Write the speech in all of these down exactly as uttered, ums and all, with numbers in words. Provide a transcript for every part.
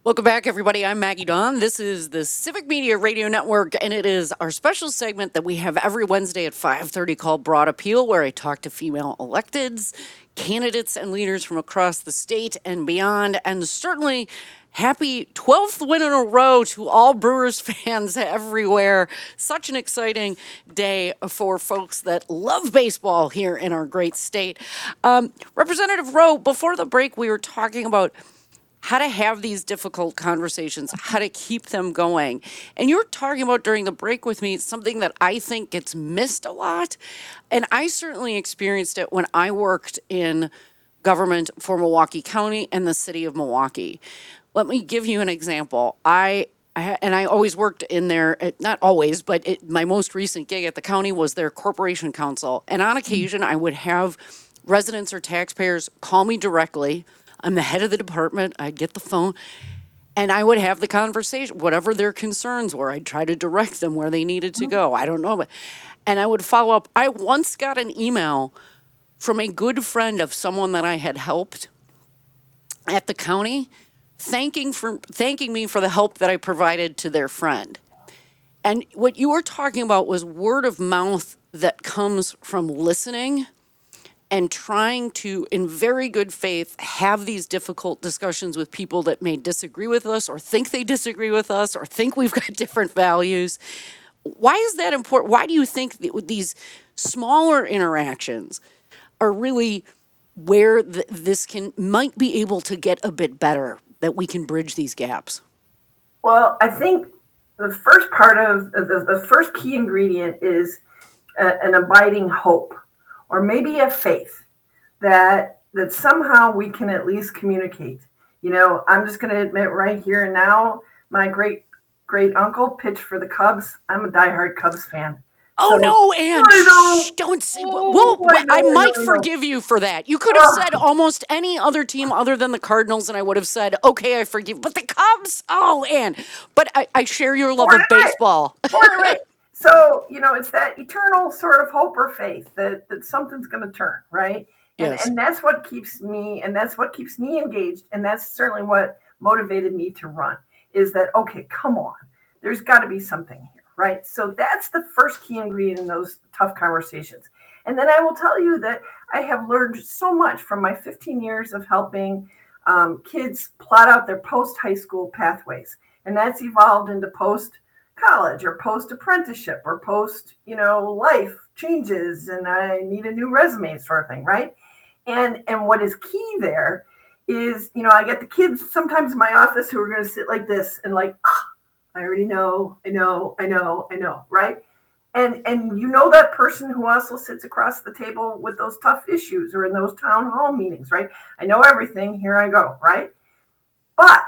Welcome back, everybody. I'm Maggie Dawn. This is the Civic Media Radio Network, and it is our special segment that we have every Wednesday at five thirty called Broad Appeal, where I talk to female electeds, candidates, and leaders from across the state and beyond. And certainly, happy twelfth win in a row to all Brewers fans everywhere. Such an exciting day for folks that love baseball here in our great state. Um, Representative Rowe, before the break, we were talking about how to have these difficult conversations, how to keep them going. And you were talking about during the break with me something that I think gets missed a lot. And I certainly experienced it when I worked in government for Milwaukee County and the city of Milwaukee. Let me give you an example. I I ha- and I always worked in their, uh, not always, but it, my most recent gig at the county was their corporation council. And on occasion, I would have residents or taxpayers call me directly. I'm the head of the department. I'd get the phone and I would have the conversation, whatever their concerns were. I'd try to direct them where they needed to go. I don't know. But, and I would follow up. I once got an email from a good friend of someone that I had helped at the county thanking for thanking me for the help that I provided to their friend. And what you were talking about was word of mouth that comes from listening and trying to, in very good faith, have these difficult discussions with people that may disagree with us or think they disagree with us or think we've got different values. Why is that important? Why do you think that with these smaller interactions are really where th- this can might be able to get a bit better, that we can bridge these gaps? Well, I think the first part of the, the first key ingredient is a, an abiding hope, or maybe a faith that that somehow we can at least communicate. You know, I'm just going to admit right here and now, my great great uncle pitched for the Cubs. I'm a diehard Cubs fan. Oh So no, Ann! I know, Shh, don't say. oh, Well, I I know, I know, might I know. forgive you for that. You could have said Oh, almost any other team other than the Cardinals, and I would have said, "Okay, I forgive." But the Cubs, oh, Ann! But I, I share your love born of and raised, baseball. born and raised. So, you know, it's that eternal sort of hope or faith that, that something's going to turn, right? And Yes. and that's what keeps me, and that's what keeps me engaged, and that's certainly what motivated me to run. Is that okay? Come on, there's got to be something here, right? So that's the first key ingredient in those tough conversations. And then I will tell you that I have learned so much from my fifteen years of helping um, kids plot out their post high school pathways, and that's evolved into post college or post apprenticeship or post, you know, life changes and I need a new resume sort of thing, right? And and what is key there is, you know, I get the kids sometimes in my office who are going to sit like this and like, ah, I already know, I know, I know, I know, right? And and you know that person who also sits across the table with those tough issues or in those town hall meetings, right? I know everything, here I go, right? But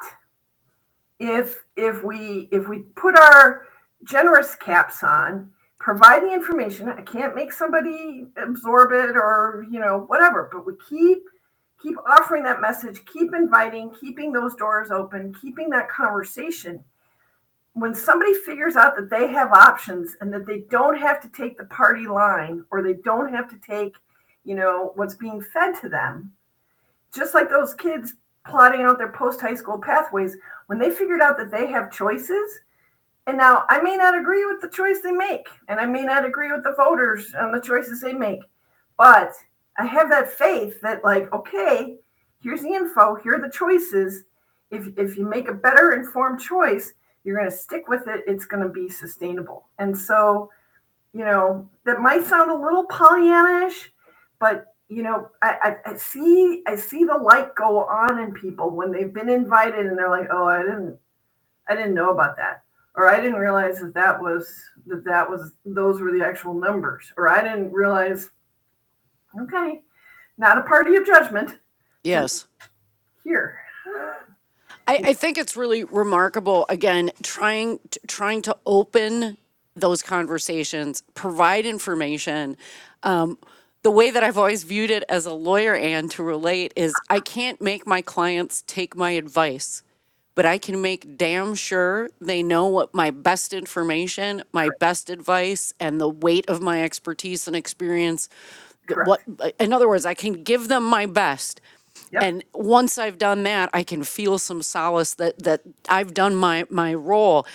if if we if we put our generous caps on, provide the information, I can't make somebody absorb it or, you know, whatever, but we keep keep offering that message, keep inviting, keeping those doors open, keeping that conversation. When somebody figures out that they have options and that they don't have to take the party line or they don't have to take, you know, what's being fed to them, just like those kids plotting out their post high school pathways, when they figured out that they have choices, and now I may not agree with the choice they make, and I may not agree with the voters on the choices they make, but I have that faith that, like, okay, here's the info, here are the choices. If if you make a better informed choice, you're going to stick with it. It's going to be sustainable. And so, you know, that might sound a little Pollyannish, but you know, I, I, I see I see the light go on in people when they've been invited and they're like, oh, I didn't I didn't know about that, or I didn't realize that that was that that was those were the actual numbers, or I didn't realize. Okay, not a party of judgment, just Yes. here. I, I think it's really remarkable, again, trying t- trying to open those conversations, provide information. Um, the way that I've always viewed it as a lawyer and to relate is I can't make my clients take my advice, but I can make damn sure they know what my best information, my best advice, and the weight of my expertise and experience. th- What, Correct. in other words, I can give them my best. Yep. And once I've done that, I can feel some solace that that I've done my my role.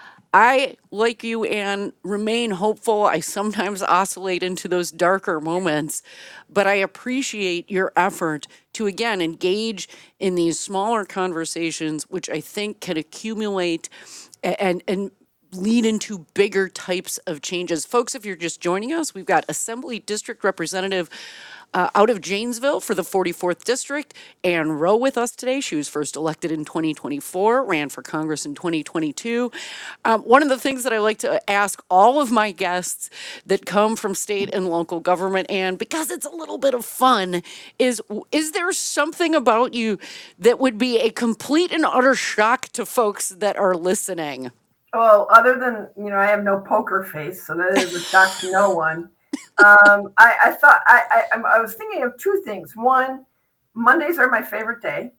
I, like you, Anne, remain hopeful. I sometimes oscillate into those darker moments, but I appreciate your effort to, again, engage in these smaller conversations, which I think can accumulate a- and, and lead into bigger types of changes. Folks, if you're just joining us, we've got Assembly District Representative uh, out of Janesville for the forty-fourth District, Ann Rowe, with us today. She was first elected in twenty twenty-four, ran for Congress in twenty twenty-two. Um, one of the things that I like to ask all of my guests that come from state and local government, and because it's a little bit of fun, is is there something about you that would be a complete and utter shock to folks that are listening? Well, other than, you know, I have no poker face, so that is a shock to no one. Um, I, I thought I, I I'm- I was thinking of two things. One, Mondays are my favorite day,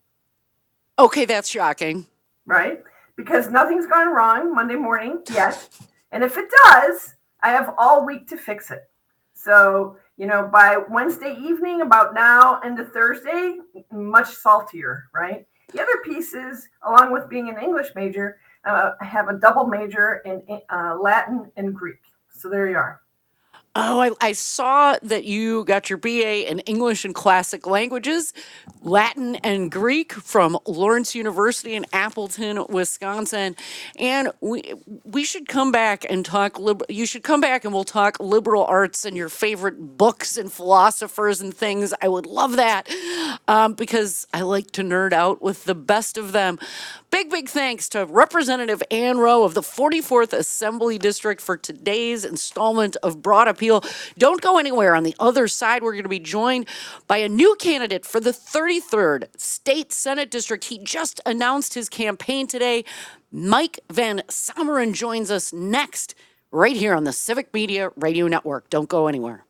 Okay, that's shocking. right? Because nothing's gone wrong Monday morning yet, and if it does, I have all week to fix it. So, you know, by Wednesday evening, about now into Thursday, much saltier, right? The other piece is, along with being an English major, uh, I have a double major in uh, Latin and Greek. So there you are. Oh, I, I saw that you got your B A in English and Classic Languages, Latin and Greek from Lawrence University in Appleton, Wisconsin. And we we should come back and talk. Lib- you should come back and we'll talk liberal arts and your favorite books and philosophers and things. I would love that um, because I like to nerd out with the best of them. Big, big thanks to Representative Ann Rowe of the forty-fourth Assembly District for today's installment of Broad Appeal. Don't go anywhere. On the other side, we're going to be joined by a new candidate for the thirty-third State Senate District. He just announced his campaign today. Mike Van Someren joins us next, right here on the Civic Media Radio Network. Don't go anywhere.